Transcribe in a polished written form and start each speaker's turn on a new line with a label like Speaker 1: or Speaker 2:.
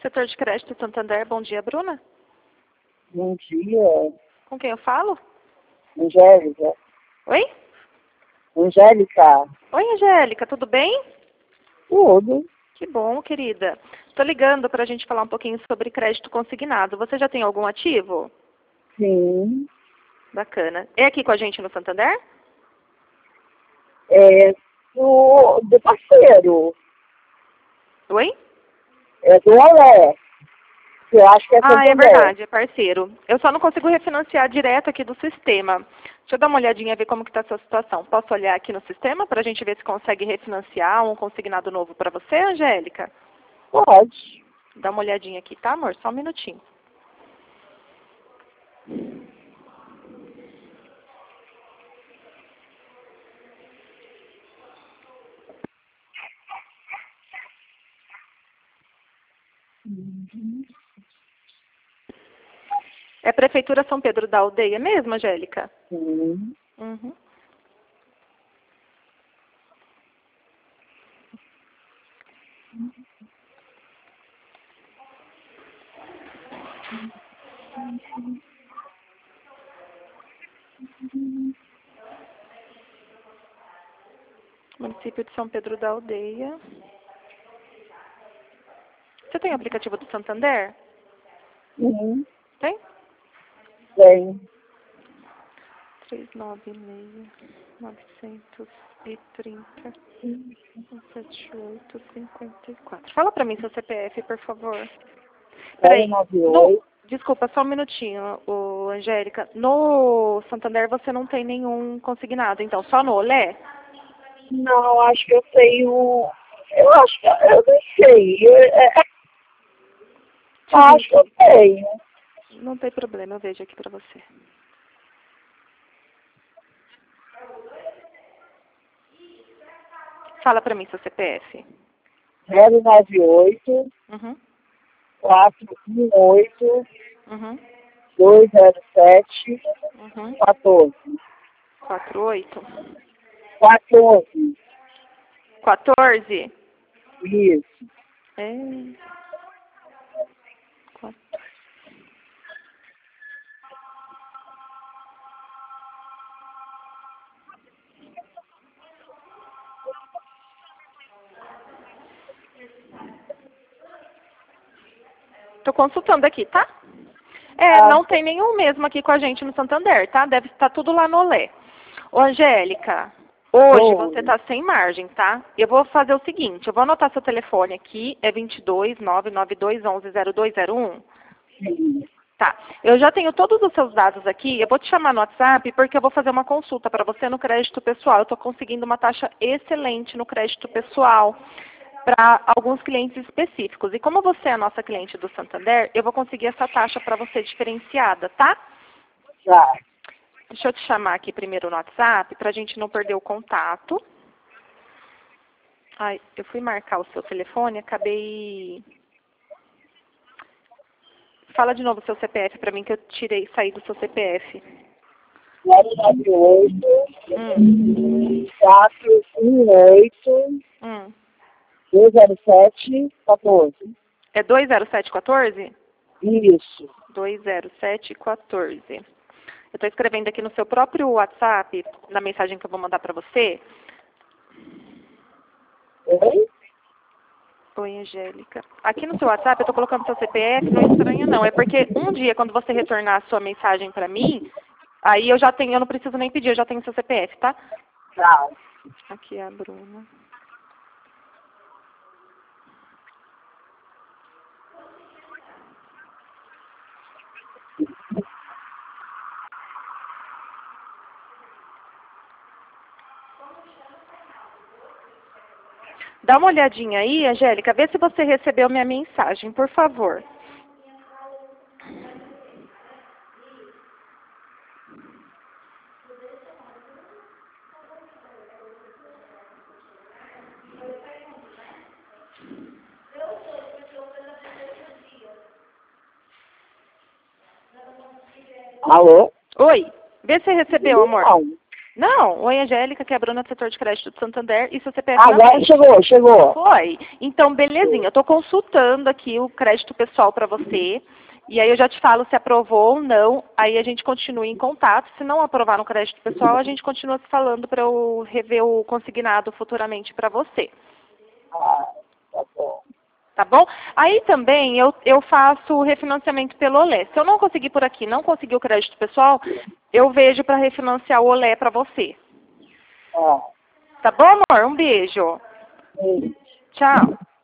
Speaker 1: Setor de Crédito Santander, bom dia, Bruna.
Speaker 2: Bom dia,
Speaker 1: Com quem eu falo?
Speaker 2: Angélica.
Speaker 1: Oi?
Speaker 2: Angélica,
Speaker 1: Oi, Angélica, tudo bem?
Speaker 2: tudo.
Speaker 1: Que bom, querida. Estou ligando para a gente falar um pouquinho sobre crédito consignado. Você já tem algum ativo?
Speaker 2: Sim.
Speaker 1: Bacana. É aqui com a gente no Santander?
Speaker 2: É do parceiro.
Speaker 1: Oi?
Speaker 2: É do Alex. Eu acho que é
Speaker 1: Ah, é
Speaker 2: Santander.
Speaker 1: verdade, é parceiro. Eu só não consigo refinanciar direto aqui do sistema. Deixa eu dar uma olhadinha, ver como que está a sua situação. Posso olhar aqui no sistema para a gente ver se consegue refinanciar um consignado novo para você, Angélica?
Speaker 2: Pode.
Speaker 1: Dá uma olhadinha aqui, tá, amor? Só um minutinho. É Prefeitura São Pedro da Aldeia mesmo, Angélica?
Speaker 2: Sim.
Speaker 1: Uhum. Município de São Pedro da Aldeia. Você tem o aplicativo do Santander?
Speaker 2: Sim.
Speaker 1: Tem?
Speaker 2: Tem.
Speaker 1: 396-930-178-54. Fala para mim seu CPF, por favor. Peraí.
Speaker 2: 098.
Speaker 1: Desculpa, só um minutinho, Angélica. No Santander você não tem nenhum consignado, então só no Olé?
Speaker 2: Não, acho que eu tenho. Eu acho que eu não sei.
Speaker 1: Deixa eu ver
Speaker 2: Acho que eu
Speaker 1: aqui.
Speaker 2: tenho.
Speaker 1: Não tem problema, eu vejo aqui para você. Fala para mim seu CPF.
Speaker 2: 098
Speaker 1: Uhum.
Speaker 2: 418
Speaker 1: Uhum.
Speaker 2: 207
Speaker 1: Uhum.
Speaker 2: 14.
Speaker 1: 48.
Speaker 2: 14.
Speaker 1: 14.
Speaker 2: Isso.
Speaker 1: É. 4. Tô consultando aqui, tá? Não tem nenhum mesmo aqui com a gente no Santander, tá? Deve estar tudo lá no Olé. Ô, Angélica, hoje você tá sem margem, tá? Eu vou fazer o seguinte, eu vou anotar seu telefone aqui, é 22-99211-0201.
Speaker 2: Sim.
Speaker 1: Tá. Eu já tenho todos os seus dados aqui, eu vou te chamar no WhatsApp porque eu vou fazer uma consulta para você no crédito pessoal. Eu estou conseguindo uma taxa excelente no crédito pessoal para alguns clientes específicos. E como você é a nossa cliente do Santander, eu vou conseguir essa taxa para você diferenciada, tá?
Speaker 2: Já.
Speaker 1: Deixa eu te chamar aqui primeiro no WhatsApp para a gente não perder o contato. Ai, eu fui marcar o seu telefone, acabei... Fala de novo o seu CPF para mim que eu saí do seu CPF.
Speaker 2: 098
Speaker 1: Hum.
Speaker 2: 418
Speaker 1: Hum.
Speaker 2: 207 14.
Speaker 1: É 20714?
Speaker 2: Isso.
Speaker 1: 20714. Eu estou escrevendo aqui no seu próprio WhatsApp, na mensagem que eu vou mandar para você.
Speaker 2: Oi?
Speaker 1: Oi, Angélica. Aqui no seu WhatsApp eu estou colocando seu CPF, não é estranho não. É porque um dia, quando você retornar a sua mensagem para mim, aí eu não preciso nem pedir, eu já tenho seu CPF, tá?
Speaker 2: Tá.
Speaker 1: Aqui é a Bruna. Dá uma olhadinha aí, Angélica, vê se você recebeu minha mensagem, por favor.
Speaker 2: Alô?
Speaker 1: Oi, vê se você recebeu, amor.
Speaker 2: Não.
Speaker 1: Não, oi Angélica, que é a Bruna do setor de crédito do Santander, e seu CPF na
Speaker 2: Agora
Speaker 1: frente.
Speaker 2: chegou.
Speaker 1: Foi. Então, belezinha, eu estou consultando aqui o crédito pessoal para você, e aí eu já te falo se aprovou ou não, aí a gente continua em contato. Se não aprovar no crédito pessoal, a gente continua se falando para eu rever o consignado futuramente para você.
Speaker 2: Ah, tá bom.
Speaker 1: Tá bom? Aí também eu faço o refinanciamento pelo Olé. Se eu não conseguir por aqui, não conseguir o crédito pessoal, eu vejo para refinanciar o Olé para você.
Speaker 2: Ah,
Speaker 1: Tá bom, amor? Um beijo.
Speaker 2: sim.
Speaker 1: Tchau.